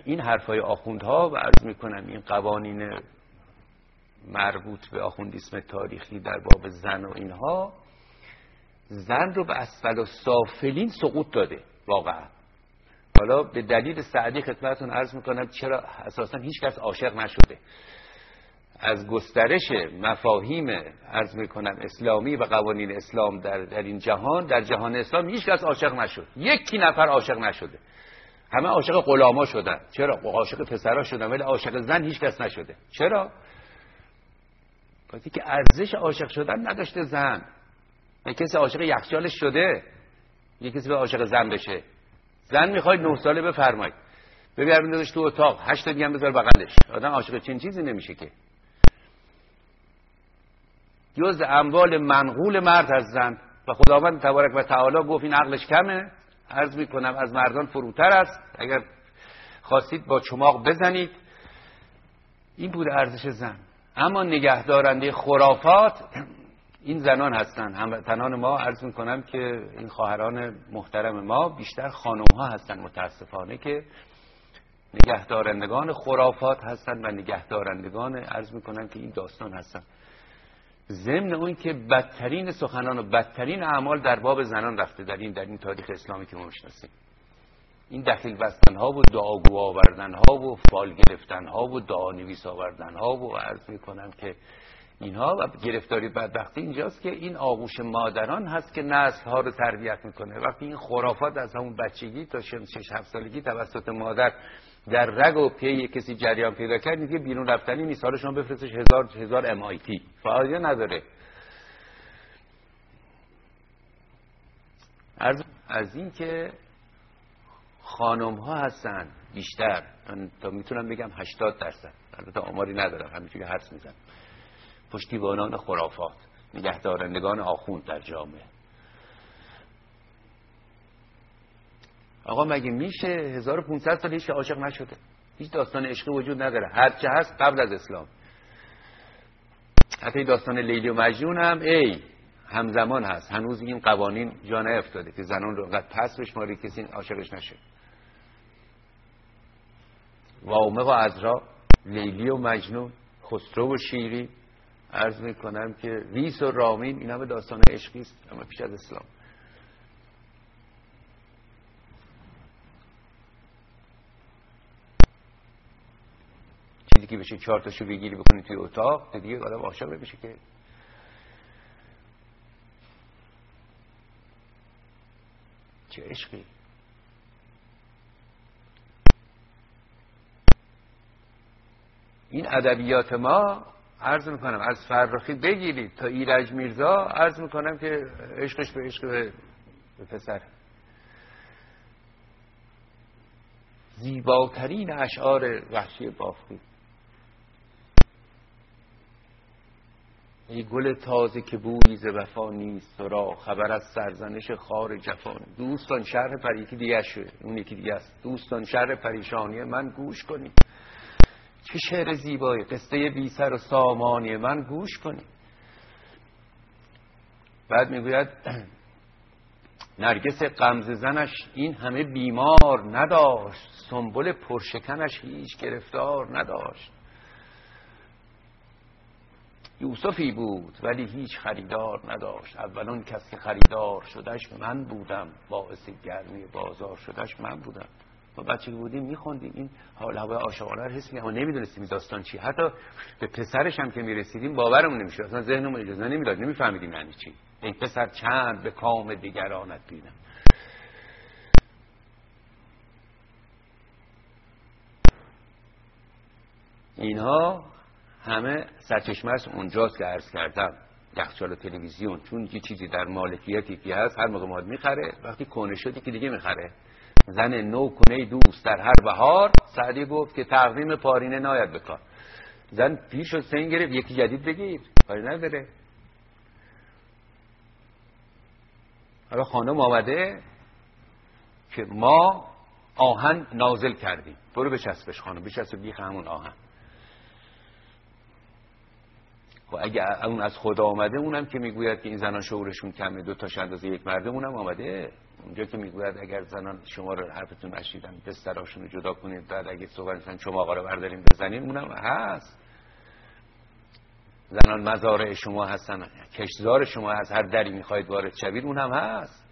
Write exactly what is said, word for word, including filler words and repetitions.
این حرفای آخوندها و عرض میکنم این قوانین مربوط به آخوندیسم تاریخی در باب زن و اینها زن رو به اسفل و سافلین سقوط داده واقعا. حالا به دلیل سعدی خدمتتون عرض میکنم چرا اساسا هیچ کس عاشق نشده. از گسترش مفاهیم عرض میکنم اسلامی و قوانین اسلام در, در این جهان، در جهان اسلام هیچ کس عاشق نشد. یکی نفر عاشق نشده. همه عاشق غلاما شدن. چرا؟ عاشق پسرا شدن ولی عاشق زن هیچ کس نشده. چرا؟ وقتی که ارزش عاشق شدن نداشته زن. یه کسی عاشق یخچالش شده، یه کسی به عاشق زن بشه. زن میخواید نه ساله بفرمایید ببر بندازش تو اتاق، هشت تا دیگه هم بذار بغلش. آدم عاشق چنین چیزی نمیشه که. جز اموال منقول مرد از زن و خداوند تبارک و تعالی گفت این عقلش کمه، عرض میکنم از مردان فروتر است، اگر خواستید با چماق بزنید. این بود ارزش زن. اما نگهدارنده خرافات این زنان هستن، هموطنان ما. عرض میکنم که این خواهران محترم ما بیشتر خانم ها هستن متاسفانه که نگهدارندگان خرافات هستن و نگهدارندگان عرض میکنم که این داستان هستن. ضمن اون که بدترین سخنان و بدترین اعمال در باب زنان رفته در این در این تاریخ اسلامی که ما میشناسیم. این دخیل بستن ها و دعاگو آوردن ها و فال گرفتن ها و دعا نویس آوردن ها و عرض میکنم که اینها و گرفتاری بدبختی اینجاست که این آغوش مادران هست که نسل ها رو تربیت میکنه. وقتی این خرافات از همون بچگی تا شش هفت سالگی توسط مادر در رگ و پی کسی جریان پیدا کرد، دیگه بیرون رفتنی نیست. حالا شما بفرستش هزار هزار ام آی تی فایده نداره. از از این که خانم ها هستن بیشتر، من تا میتونم بگم هشتاد درصد، البته آماری ندارم همینجوری حدس میزنم، پشتیبانان خرافات، نگهدارندگان آخوند در جامعه. آقا مگه میشه هزار و پانصد سال هیچ عاشق نشده؟ هیچ داستان عشقی وجود نداره. هرچه هست قبل از اسلام. حتی داستان لیلی و مجنون هم ای همزمان هست. هنوز این قوانین جا نیفتاده که زنان رو انقدر پس بشماری کسی عاشقش نشه. وامق و عذرا، لیلی و مجنون، خسرو و شیری، عرض میکنم که ویس و رامین، این همه داستان عشقی است اما پیش از اسلام. چیزی که بشه چهار تاشو بگیری بکنی توی اتاق دیگه آدم عاشق بشه که. چه عشقی. این ادبیات ما عرض میکنم از فرخی بگیرید تا ایرج میرزا، عرض میکنم که عشقش به عشق به, به پسر. زیباترین اشعار وحشی بافقی. ای گل تازه که بویی ز وفا نیست تو را، خبر از سرزنش خار جفا. دوستان شرح پر یکی دیگه شده، اون یکی دیگه است. دوستان شرح پریشانی من گوش کنید. چه شعر زیبایی، قصه بی سر و سامانی من گوش کنید. بعد میگوید نرگس غمزه زنش این همه بیمار نداشت، سنبل پرشکنش هیچ گرفتار نداشت. یوسفی بود ولی هیچ خریدار نداشت، اولون کس که خریدار شدش من بودم، باعث گرمی بازار شدش من بودم. ما بچه بودیم میخوندیم این حال هوای عاشقانه رو حس می‌کردیم، ما نمیدونستیم این داستان چی. حتی به پسرش هم که میرسیدیم باورمون نمیشد، اصلا ذهنمون اجازه نمیداد، نمیفهمیدیم یعنی چی. ای پسر چند به کام دیگرانت بینم. اینها همه سرچشمه است اونجاست که عرض کردم، یخچال و تلویزیون. چون یه چیزی در مالکیتی که هست هر موقع ماد میخره، وقتی کنه شدی که دیگه میخره. زن نو کنه دوست در هر بهار، سعدی گفت که تقویم پارینه ناید بکار. زن پیر شد سن گرفت یکی جدید بگیر، کاری نداره. حالا خانم آمده که ما آهن نازل کردیم، برو بچسبش خانم، بچسب بیخ همون آهن. خب اگه اون از خدا آمده، اونم که میگوید که این زنان شعورشون کمه، دو تاش اندازه یک مرده، اونم آمده. اونجا که میگوید اگر زنان شما رو حرفتون نشیدن بستراشون رو جدا کنید، بعد اگه صحبت می‌کنن شما آقا رو بردارین بزنین، اونم هست. زنان مزارع شما هستن، کشتزار شما هست، هر دری میخواید وارد شوید، اونم هست.